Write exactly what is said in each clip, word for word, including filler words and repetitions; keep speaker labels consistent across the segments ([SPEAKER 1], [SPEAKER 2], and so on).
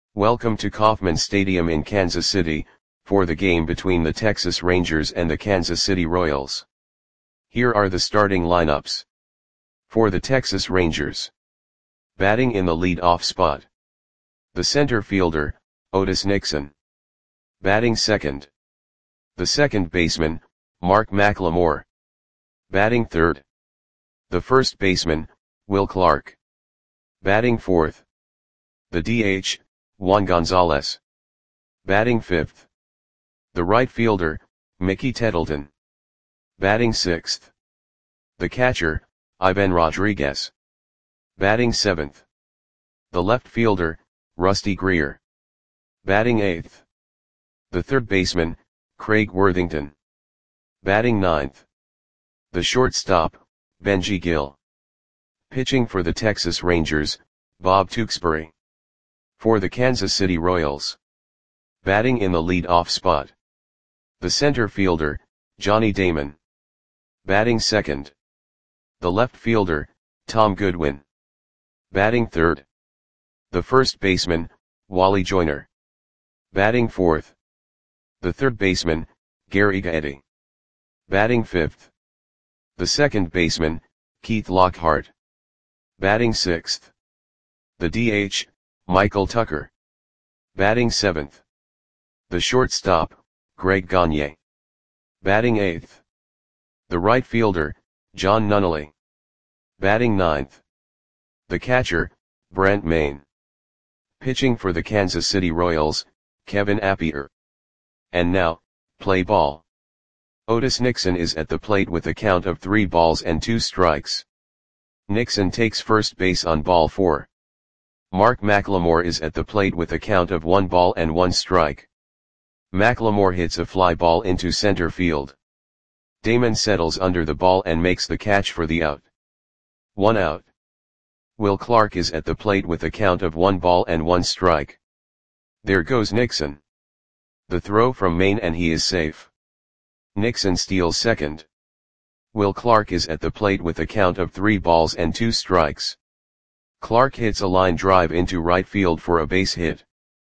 [SPEAKER 1] Welcome to Kauffman Stadium in Kansas City, for the game between the Texas Rangers and the Kansas City Royals. Here are the starting lineups. For the Texas Rangers. Batting in the lead-off spot. The center fielder, Otis Nixon. Batting second. The second baseman, Mark McLemore. Batting third. The first baseman, Will Clark. Batting fourth. The D H, Juan Gonzalez. Batting fifth. The right fielder, Mickey Tettleton. Batting sixth. The catcher, Ivan Rodriguez. Batting seventh. The left fielder, Rusty Greer. Batting eighth. The third baseman, Craig Worthington. Batting ninth. The shortstop, Benji Gill. Pitching for the Texas Rangers, Bob Tewksbury. For the Kansas City Royals. Batting in the lead-off spot. The center fielder, Johnny Damon. Batting second. The left fielder, Tom Goodwin. Batting third. The first baseman, Wally Joyner. Batting fourth. The third baseman, Gary Gaetti. Batting fifth. The second baseman, Keith Lockhart. Batting sixth. The D H, Michael Tucker. Batting seventh. The shortstop, Greg Gagne. Batting eighth. The right fielder, John Nunnally. Batting ninth. The catcher, Brent Main. Pitching for the Kansas City Royals, Kevin Appier. And now, play ball. Otis Nixon is at the plate with a count of three balls and two strikes. Nixon takes first base on ball four. Mark McLemore is at the plate with a count of one ball and one strike. McLemore hits a fly ball into center field. Damon settles under the ball and makes the catch for the out. One out. Will Clark is at the plate with a count of one ball and one strike. There goes Nixon. The throw from Main and he is safe. Nixon steals second. Will Clark is at the plate with a count of three balls and two strikes. Clark hits a line drive into right field for a base hit.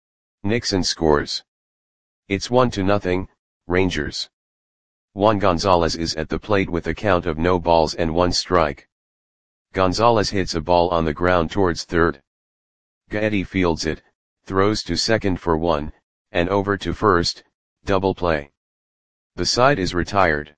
[SPEAKER 1] Nixon scores. It's one to nothing, Rangers. Juan Gonzalez is at the plate with a count of no balls and one strike. Gonzalez hits a ball on the ground towards third. Gaetti fields it, throws to second for one, and over to first, double play. The side is retired.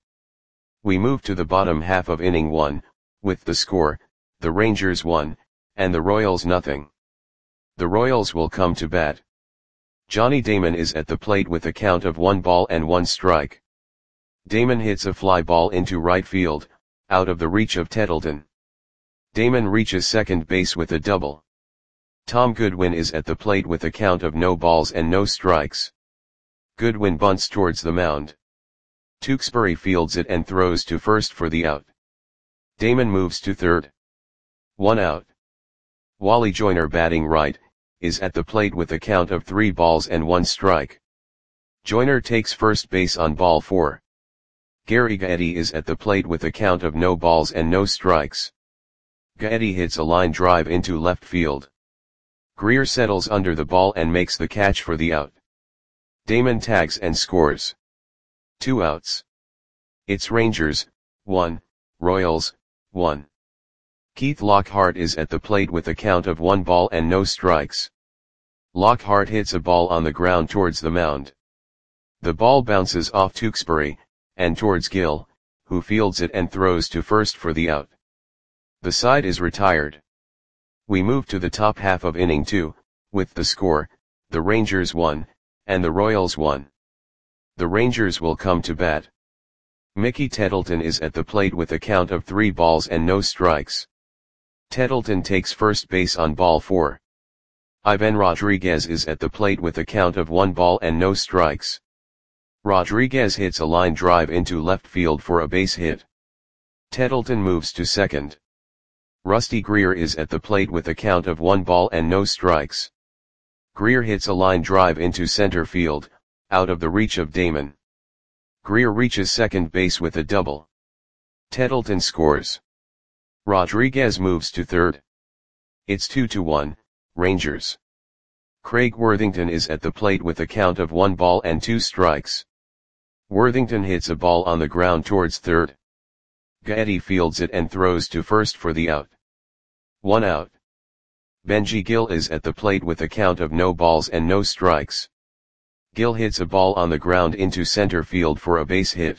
[SPEAKER 1] We move to the bottom half of inning one, with the score, the Rangers one, and the Royals nothing. The Royals will come to bat. Johnny Damon is at the plate with a count of one ball and one strike. Damon hits a fly ball into right field, out of the reach of Tettleton. Damon reaches second base with a double. Tom Goodwin is at the plate with a count of no balls and no strikes. Goodwin bunts towards the mound. Tewksbury fields it and throws to first for the out. Damon moves to third. One out. Wally Joyner, batting right, is at the plate with a count of three balls and one strike. Joyner takes first base on ball four. Gary Gaetti is at the plate with a count of no balls and no strikes. Gaetti hits a line drive into left field. Greer settles under the ball and makes the catch for the out. Damon tags and scores. Two outs. It's Rangers, one, Royals, one. Keith Lockhart is at the plate with a count of one ball and no strikes. Lockhart hits a ball on the ground towards the mound. The ball bounces off Tewksbury, and towards Gill, who fields it and throws to first for the out. The side is retired. We move to the top half of inning two, with the score, the Rangers one, and the Royals one. The Rangers will come to bat. Mickey Tettleton is at the plate with a count of three balls and no strikes. Tettleton takes first base on ball four. Ivan Rodriguez is at the plate with a count of one ball and no strikes. Rodriguez hits a line drive into left field for a base hit. Tettleton moves to second. Rusty Greer is at the plate with a count of one ball and no strikes. Greer hits a line drive into center field, out of the reach of Damon. Greer reaches second base with a double. Tettleton scores. Rodriguez moves to third. It's two to one, Rangers. Craig Worthington is at the plate with a count of one ball and two strikes. Worthington hits a ball on the ground towards third. Gaetti fields it and throws to first for the out. One out. Benji Gill is at the plate with a count of no balls and no strikes. Gill hits a ball on the ground into center field for a base hit.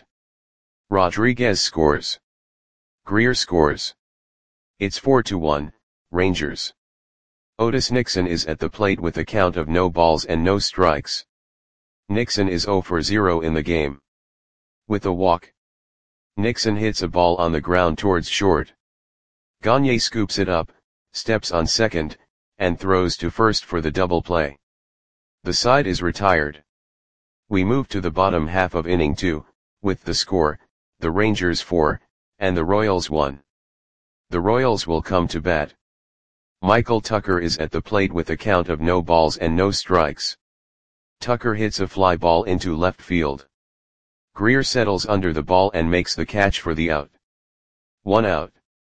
[SPEAKER 1] Rodriguez scores. Greer scores. It's four to one, Rangers. Otis Nixon is at the plate with a count of no balls and no strikes. Nixon is zero for zero in the game. With a walk. Nixon hits a ball on the ground towards short. Gagne scoops it up, steps on second, and throws to first for the double play. The side is retired. We move to the bottom half of inning two, with the score, the Rangers four, and the Royals one. The Royals will come to bat. Michael Tucker is at the plate with a count of no balls and no strikes. Tucker hits a fly ball into left field. Greer settles under the ball and makes the catch for the out. One out.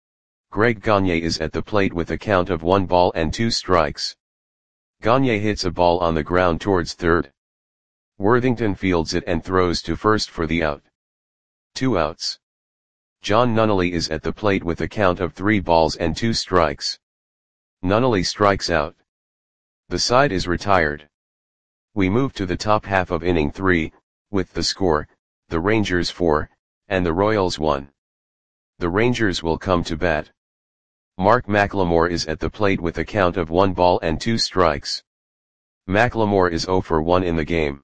[SPEAKER 1] Greg Gagne is at the plate with a count of one ball and two strikes. Gagne hits a ball on the ground towards third. Worthington fields it and throws to first for the out. Two outs. John Nunnally is at the plate with a count of three balls and two strikes. Nunnally strikes out. The side is retired. We move to the top half of inning three, with the score, the Rangers four, and the Royals one. The Rangers will come to bat. Mark McLemore is at the plate with a count of one ball and two strikes. McLemore is zero for one in the game.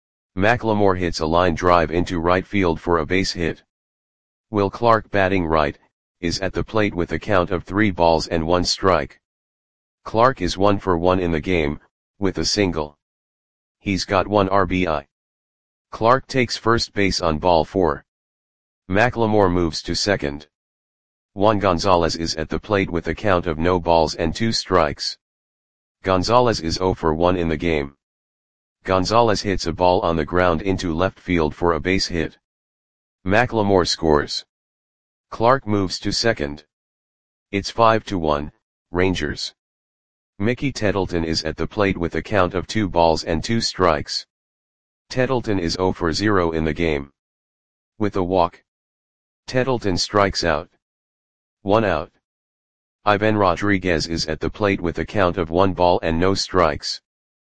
[SPEAKER 1] McLemore hits a line drive into right field for a base hit. Will Clark, batting right, is at the plate with a count of three balls and one strike. Clark is one for one in the game, with a single. He's got one R B I. Clark takes first base on ball four. McLemore moves to second. Juan Gonzalez is at the plate with a count of no balls and two strikes. Gonzalez is zero for one in the game. Gonzalez hits a ball on the ground into left field for a base hit. McLemore scores. Clark moves to second. It's five to one, Rangers. Mickey Tettleton is at the plate with a count of two balls and two strikes. Tettleton is zero for zero in the game. With a walk. Tettleton strikes out. One out. Ivan Rodriguez is at the plate with a count of one ball and no strikes.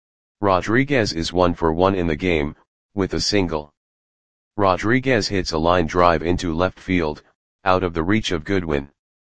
[SPEAKER 1] Rodriguez is one for one in the game, with a single. Rodriguez hits a line drive into left field, out of the reach of Goodwin.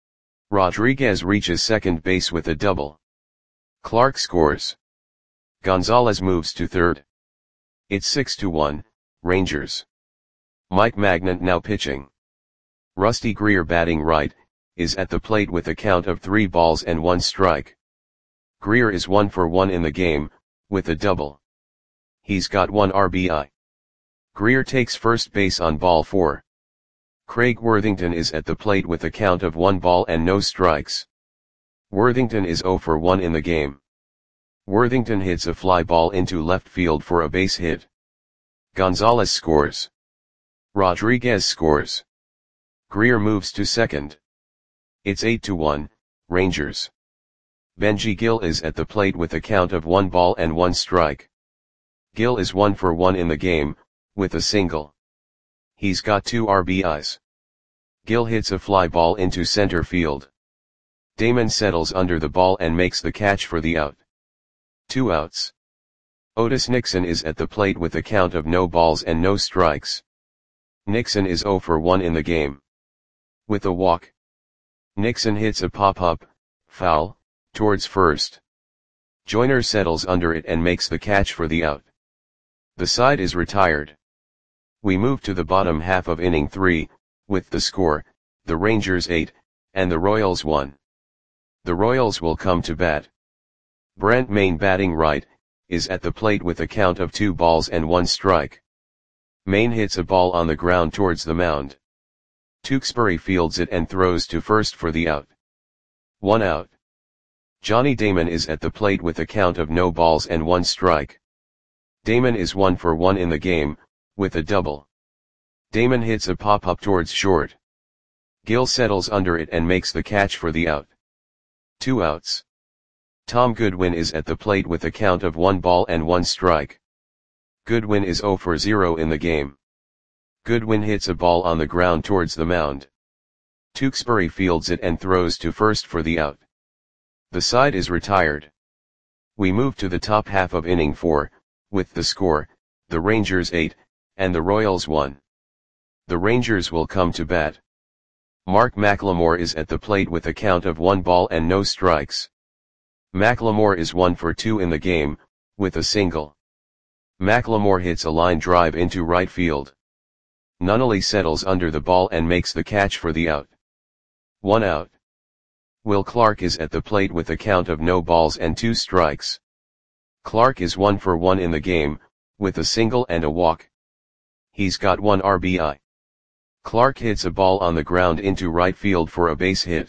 [SPEAKER 1] Rodriguez reaches second base with a double. Clark scores. Gonzalez moves to third. It's six to one, Rangers. Mike Magnant now pitching. Rusty Greer, batting right, is at the plate with a count of three balls and one strike. Greer is one for one in the game, with a double. He's got one R B I. Greer takes first base on ball four. Craig Worthington is at the plate with a count of one ball and no strikes. Worthington is zero for one in the game. Worthington hits a fly ball into left field for a base hit. Gonzalez scores. Rodriguez scores. Greer moves to second. It's eight to one, Rangers. Benji Gill is at the plate with a count of one ball and one strike. Gill is one for one in the game, with a single. He's got two R B Is. Gill hits a fly ball into center field. Damon settles under the ball and makes the catch for the out. Two outs. Otis Nixon is at the plate with a count of no balls and no strikes. Nixon is zero for one in the game. With a walk. Nixon hits a pop-up, foul, towards first. Joyner settles under it and makes the catch for the out. The side is retired. We move to the bottom half of inning three, with the score, the Rangers eight, and the Royals one. The Royals will come to bat. Brent Main, batting right, is at the plate with a count of two balls and one strike. Main hits a ball on the ground towards the mound. Tewksbury fields it and throws to first for the out. One out. Johnny Damon is at the plate with a count of no balls and one strike. Damon is one for one in the game, with a double. Damon hits a pop-up towards short. Gill settles under it and makes the catch for the out. Two outs. Tom Goodwin is at the plate with a count of one ball and one strike. Goodwin is zero for zero in the game. Goodwin hits a ball on the ground towards the mound. Tewksbury fields it and throws to first for the out. The side is retired. We move to the top half of inning four, with the score, the Rangers eight, and the Royals one. The Rangers will come to bat. Mark McLemore is at the plate with a count of one ball and no strikes. McLemore is one for two in the game, with a single. McLemore hits a line drive into right field. Nunnally settles under the ball and makes the catch for the out. One out. Will Clark is at the plate with a count of no balls and two strikes. Clark is one for one in the game, with a single and a walk. He's got one R B I. Clark hits a ball on the ground into right field for a base hit.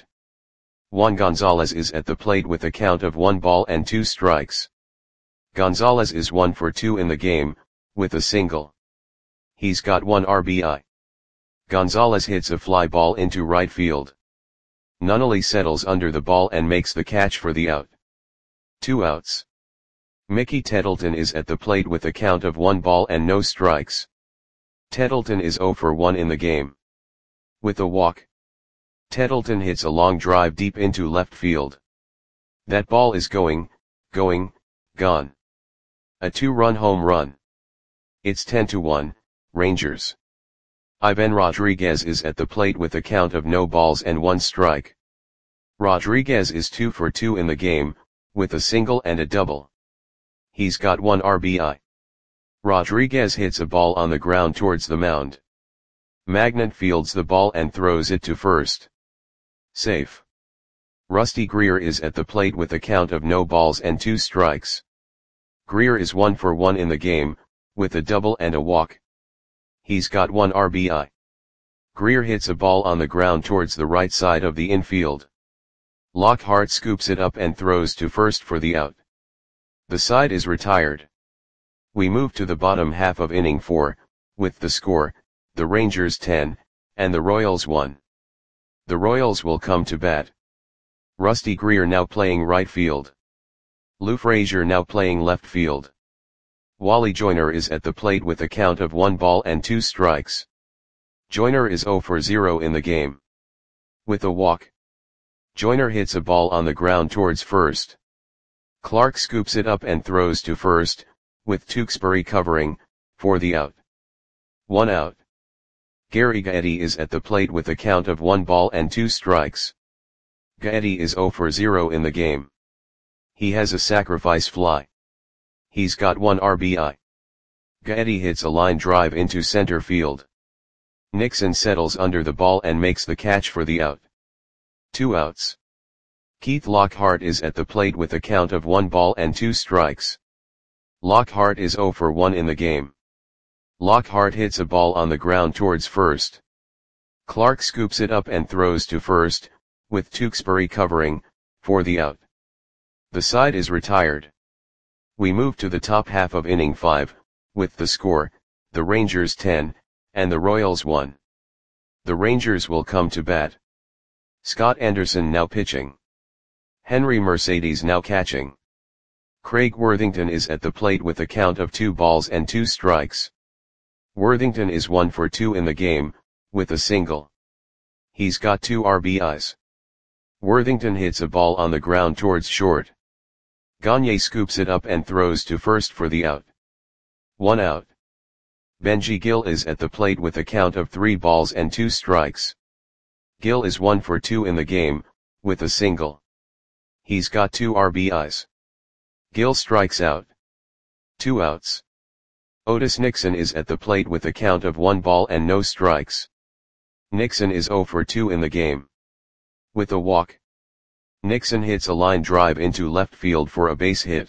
[SPEAKER 1] Juan Gonzalez is at the plate with a count of one ball and two strikes. Gonzalez is one for two in the game, with a single. He's got one R B I. Gonzalez hits a fly ball into right field. Nunnally settles under the ball and makes the catch for the out. Two outs. Mickey Tettleton is at the plate with a count of one ball and no strikes. Tettleton is zero for one in the game. With a walk. Tettleton hits a long drive deep into left field. That ball is going, going, gone. A two-run home run. It's ten to one, Rangers. Ivan Rodriguez is at the plate with a count of no balls and one strike. Rodriguez is two for two in the game, with a single and a double. He's got one R B I. Rodriguez hits a ball on the ground towards the mound. Magnant fields the ball and throws it to first. Safe. Rusty Greer is at the plate with a count of no balls and two strikes. Greer is one for one in the game, with a double and a walk. He's got one R B I. Greer hits a ball on the ground towards the right side of the infield. Lockhart scoops it up and throws to first for the out. The side is retired. We move to the bottom half of inning four, with the score, the Rangers ten, and the Royals one. The Royals will come to bat. Rusty Greer now playing right field. Lou Frazier now playing left field. Wally Joyner is at the plate with a count of one ball and two strikes. Joyner is zero for zero in the game. With a walk. Joyner hits a ball on the ground towards first. Clark scoops it up and throws to first, with Tewksbury covering, for the out. One out. Gary Gaetti is at the plate with a count of one ball and two strikes. Gaetti is zero for zero in the game. He has a sacrifice fly. He's got one R B I. Gaetti hits a line drive into center field. Nixon settles under the ball and makes the catch for the out. Two outs. Keith Lockhart is at the plate with a count of one ball and two strikes. Lockhart is zero for one in the game. Lockhart hits a ball on the ground towards first. Clark scoops it up and throws to first, with Tewksbury covering, for the out. The side is retired. We move to the top half of inning five, with the score, the Rangers ten, and the Royals one. The Rangers will come to bat. Scott Anderson now pitching. Henry Mercedes now catching. Craig Worthington is at the plate with a count of two balls and two strikes. Worthington is one for two in the game, with a single. He's got two R B Is. Worthington hits a ball on the ground towards short. Gagne scoops it up and throws to first for the out. One out. Benji Gill is at the plate with a count of three balls and two strikes. Gill is one for two in the game, with a single. He's got two R B Is. Gill strikes out. Two outs. Otis Nixon is at the plate with a count of one ball and no strikes. Nixon is zero for two in the game. With a walk. Nixon hits a line drive into left field for a base hit.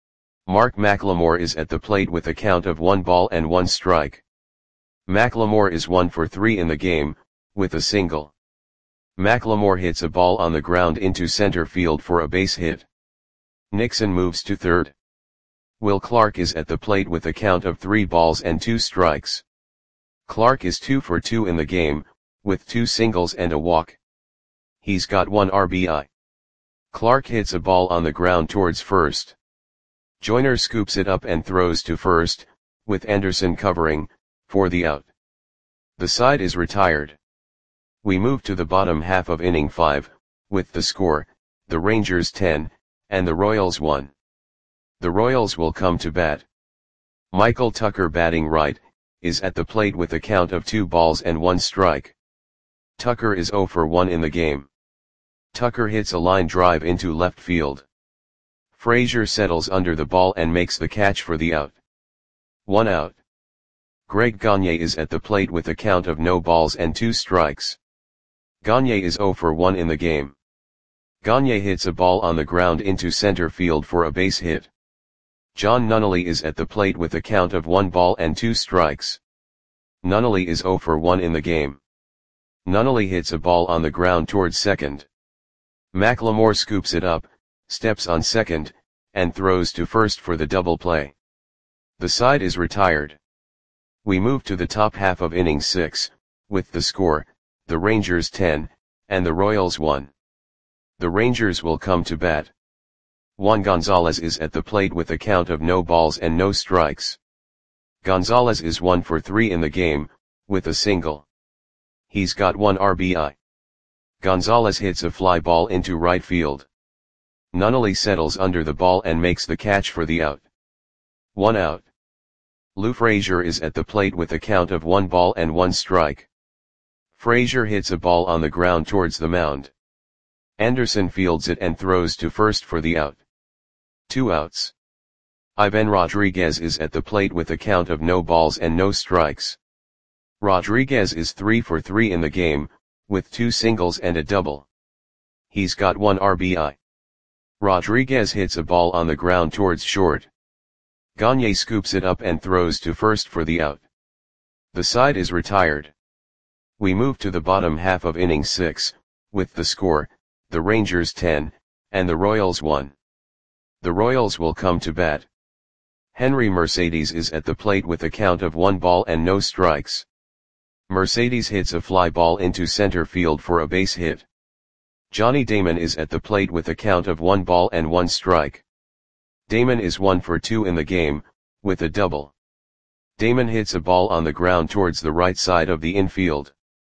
[SPEAKER 1] Mark McLemore is at the plate with a count of one ball and one strike. McLemore is one for three in the game, with a single. McLemore hits a ball on the ground into center field for a base hit. Nixon moves to third. Will Clark is at the plate with a count of three balls and two strikes. Clark is two for two in the game, with two singles and a walk. He's got one R B I. Clark hits a ball on the ground towards first. Joyner scoops it up and throws to first, with Anderson covering, for the out. The side is retired. We move to the bottom half of inning five, with the score, the Rangers ten, and the Royals one. The Royals will come to bat. Michael Tucker, batting right, is at the plate with a count of two balls and one strike. Tucker is oh for one in the game. Tucker hits a line drive into left field. Frazier settles under the ball and makes the catch for the out. One out. Greg Gagne is at the plate with a count of no balls and two strikes. Gagne is oh for one in the game. Gagne hits a ball on the ground into center field for a base hit. John Nunnally is at the plate with a count of one ball and two strikes. Nunnally is oh for one in the game. Nunnally hits a ball on the ground towards second. McLemore scoops it up, steps on second, and throws to first for the double play. The side is retired. We move to the top half of inning six, with the score, the Rangers ten, and the Royals one. The Rangers will come to bat. Juan Gonzalez is at the plate with a count of no balls and no strikes. Gonzalez is one for three in the game, with a single. He's got one R B I. Gonzalez hits a fly ball into right field. Nunnally settles under the ball and makes the catch for the out. One out. Lou Frazier is at the plate with a count of one ball and one strike. Frazier hits a ball on the ground towards the mound. Anderson fields it and throws to first for the out. Two outs. Ivan Rodriguez is at the plate with a count of no balls and no strikes. Rodriguez is three for three in the game, with two singles and a double. He's got one R B I. Rodriguez hits a ball on the ground towards short. Gagne scoops it up and throws to first for the out. The side is retired. We move to the bottom half of inning six, with the score, the Rangers ten, and the Royals one. The Royals will come to bat. Henry Mercedes is at the plate with a count of one ball and no strikes. Mercedes hits a fly ball into center field for a base hit. Johnny Damon is at the plate with a count of one ball and one strike. Damon is one for two in the game, with a double. Damon hits a ball on the ground towards the right side of the infield.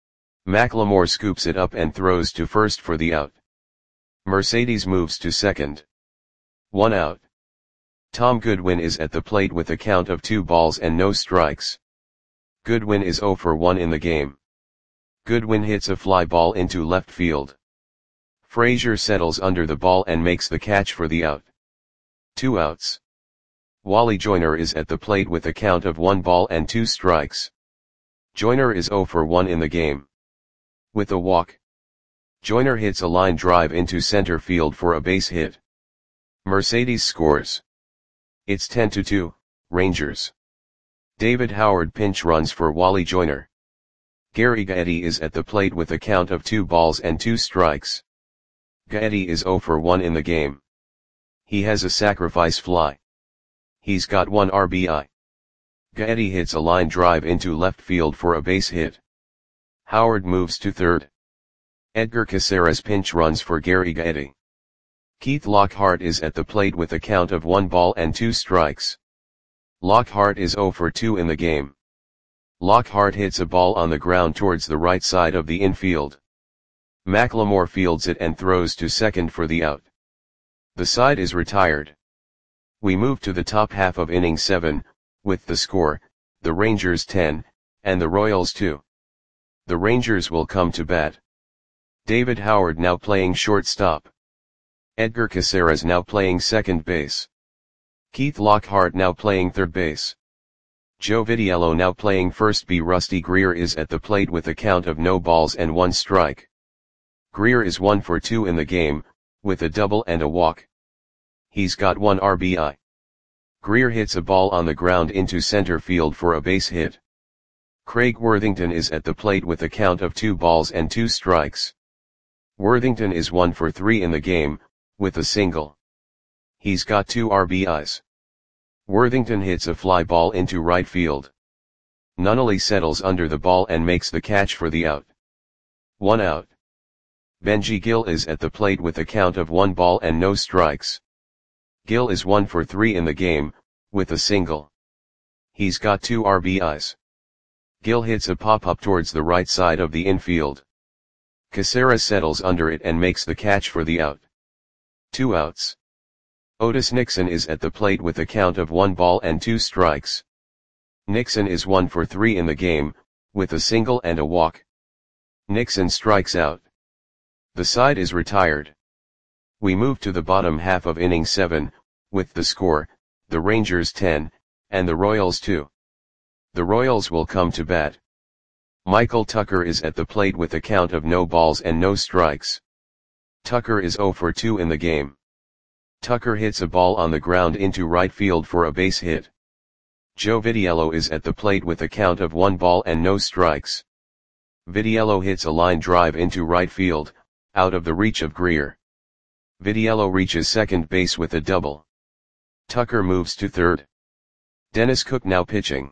[SPEAKER 1] McLemore scoops it up and throws to first for the out. Mercedes moves to second. One out. Tom Goodwin is at the plate with a count of two balls and no strikes. Goodwin is oh for one in the game. Goodwin hits a fly ball into left field. Frazier settles under the ball and makes the catch for the out. Two outs. Wally Joyner is at the plate with a count of one ball and two strikes. Joyner is oh for one in the game. With a walk. Joyner hits a line drive into center field for a base hit. Mercedes scores. It's ten to two, Rangers. David Howard pinch runs for Wally Joyner. Gary Gaetti is at the plate with a count of two balls and two strikes. Gaetti is oh for one in the game. He has a sacrifice fly. He's got one R B I. Gaetti hits a line drive into left field for a base hit. Howard moves to third. Edgar Caceres pinch runs for Gary Gaetti. Keith Lockhart is at the plate with a count of one ball and two strikes. Lockhart is oh for two in the game. Lockhart hits a ball on the ground towards the right side of the infield. McLemore fields it and throws to second for the out. The side is retired. We move to the top half of inning seven, with the score, the Rangers ten, and the Royals two. The Rangers will come to bat. David Howard now playing shortstop. Edgar Caceres now playing second base. Keith Lockhart now playing third base. Joe Vitiello now playing first B. Rusty Greer is at the plate with a count of no balls and one strike. Greer is one for two in the game, with a double and a walk. He's got one R B I. Greer hits a ball on the ground into center field for a base hit. Craig Worthington is at the plate with a count of two balls and two strikes. Worthington is one for three in the game, with a single. He's got two R B Is. Worthington hits a fly ball into right field. Nunnally settles under the ball and makes the catch for the out. One out. Benji Gill is at the plate with a count of one ball and no strikes. Gill is one for three in the game, with a single. He's got two R B Is. Gill hits a pop-up towards the right side of the infield. Caceres settles under it and makes the catch for the out. Two outs. Otis Nixon is at the plate with a count of one ball and two strikes. Nixon is one for three in the game, with a single and a walk. Nixon strikes out. The side is retired. We move to the bottom half of inning seven, with the score, the Rangers ten, and the Royals two. The Royals will come to bat. Michael Tucker is at the plate with a count of no balls and no strikes. Tucker is zero for two in the game. Tucker hits a ball on the ground into right field for a base hit. Joe Vitiello is at the plate with a count of one ball and no strikes. Vitiello hits a line drive into right field, out of the reach of Greer. Vitiello reaches second base with a double. Tucker moves to third. Dennis Cook now pitching.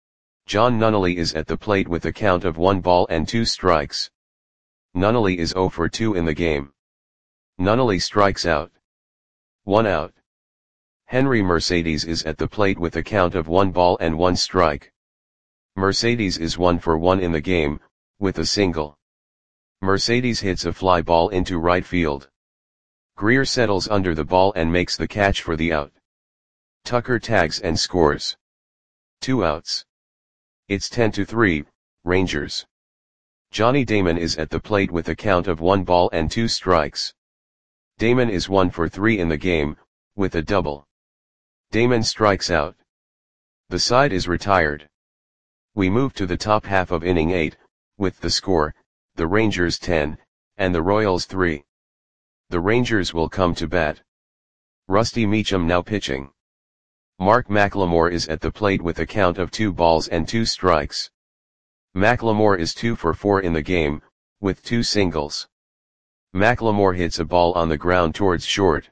[SPEAKER 1] John Nunnally is at the plate with a count of one ball and two strikes. Nunnally is zero for two in the game. Nunnally strikes out. One out. Henry Mercedes is at the plate with a count of one ball and one strike. Mercedes is one for one in the game, with a single. Mercedes hits a fly ball into right field. Greer settles under the ball and makes the catch for the out. Tucker tags and scores. Two outs. It's ten to three, Rangers. Johnny Damon is at the plate with a count of one ball and two strikes. Damon is one for three in the game, with a double. Damon strikes out. The side is retired. We move to the top half of inning eight, with the score, the Rangers ten, and the Royals three. The Rangers will come to bat. Rusty Meacham now pitching. Mark McLemore is at the plate with a count of two balls and two strikes. McLemore is two for four in the game, with two singles. McLemore hits a ball on the ground towards short.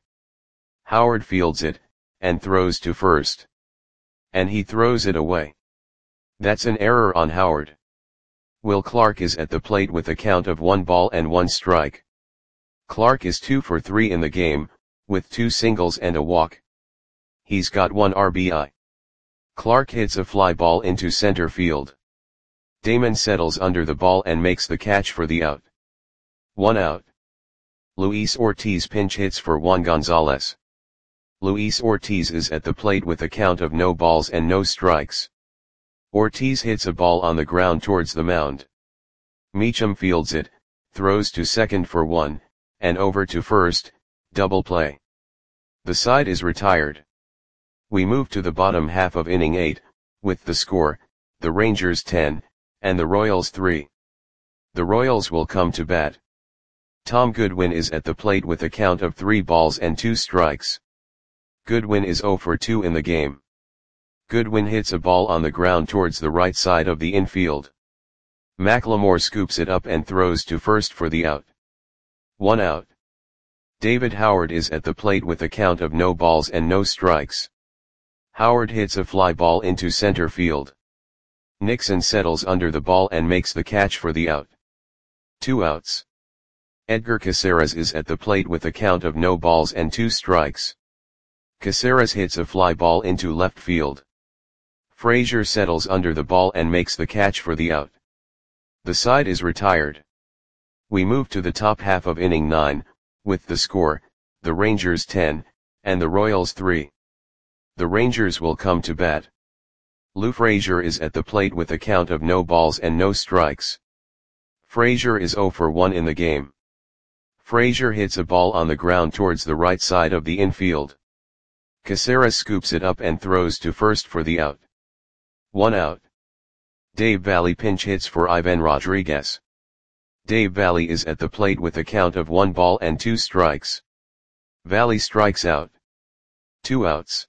[SPEAKER 1] Howard fields it, and throws to first. And he throws it away. That's an error on Howard. Will Clark is at the plate with a count of one ball and one strike. Clark is two for three in the game, with two singles and a walk. He's got one R B I. Clark hits a fly ball into center field. Damon settles under the ball and makes the catch for the out. One out. Luis Ortiz pinch hits for Juan Gonzalez. Luis Ortiz is at the plate with a count of no balls and no strikes. Ortiz hits a ball on the ground towards the mound. Meacham fields it, throws to second for one, and over to first, double play. The side is retired. We move to the bottom half of inning eight, with the score, the Rangers ten, and the Royals three. The Royals will come to bat. Tom Goodwin is at the plate with a count of three balls and two strikes. Goodwin is zero for two in the game. Goodwin hits a ball on the ground towards the right side of the infield. McLemore scoops it up and throws to first for the out. One out. David Howard is at the plate with a count of no balls and no strikes. Howard hits a fly ball into center field. Nixon settles under the ball and makes the catch for the out. Two outs. Edgar Caceres is at the plate with a count of no balls and two strikes. Caceres hits a fly ball into left field. Frazier settles under the ball and makes the catch for the out. The side is retired. We move to the top half of inning nine, with the score, the Rangers ten, and the Royals three. The Rangers will come to bat. Lou Frazier is at the plate with a count of no balls and no strikes. Frazier is zero for one in the game. Frazier hits a ball on the ground towards the right side of the infield. Caceres scoops it up and throws to first for the out. One out. Dave Valle pinch hits for Ivan Rodriguez. Dave Valle is at the plate with a count of one ball and two strikes. Valle strikes out. Two outs.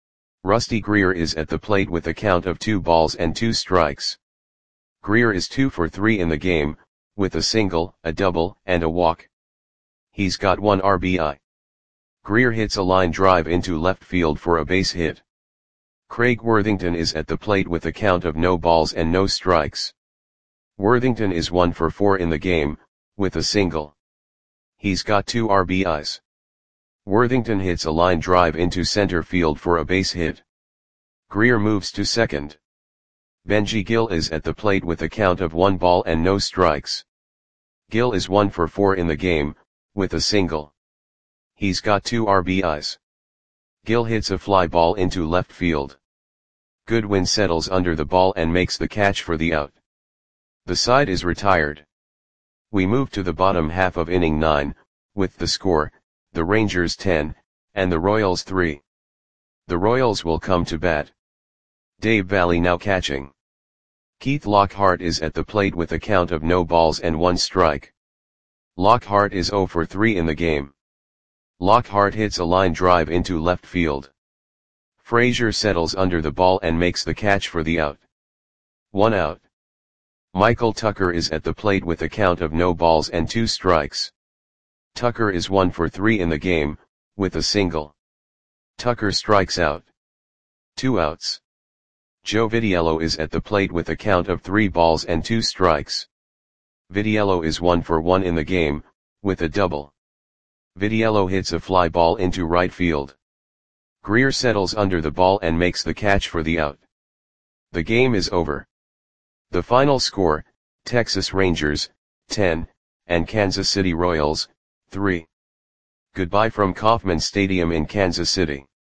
[SPEAKER 1] Rusty Greer is at the plate with a count of two balls and two strikes. Greer is two for three in the game, with a single, a double, and a walk. He's got one R B I. Greer hits a line drive into left field for a base hit. Craig Worthington is at the plate with a count of no balls and no strikes. Worthington is one for four in the game, with a single. He's got two R B Is. Worthington hits a line drive into center field for a base hit. Greer moves to second. Benji Gill is at the plate with a count of one ball and no strikes. Gill is one for four in the game, with a single. He's got two R B Is. Gill hits a fly ball into left field. Goodwin settles under the ball and makes the catch for the out. The side is retired. We move to the bottom half of inning nine, with the score, the Rangers ten, and the Royals three. The Royals will come to bat. Dave Valle now catching. Keith Lockhart is at the plate with a count of no balls and one strike. Lockhart is zero for three in the game. Lockhart hits a line drive into left field. Frazier settles under the ball and makes the catch for the out. One out. Michael Tucker is at the plate with a count of no balls and two strikes. Tucker is one for three in the game, with a single. Tucker strikes out. Two outs. Joe Vitiello is at the plate with a count of three balls and two strikes. Vitiello is one for one in the game, with a double. Vitiello hits a fly ball into right field. Greer settles under the ball and makes the catch for the out. The game is over. The final score, Texas Rangers, ten, and Kansas City Royals, three. Goodbye from Kauffman Stadium in Kansas City.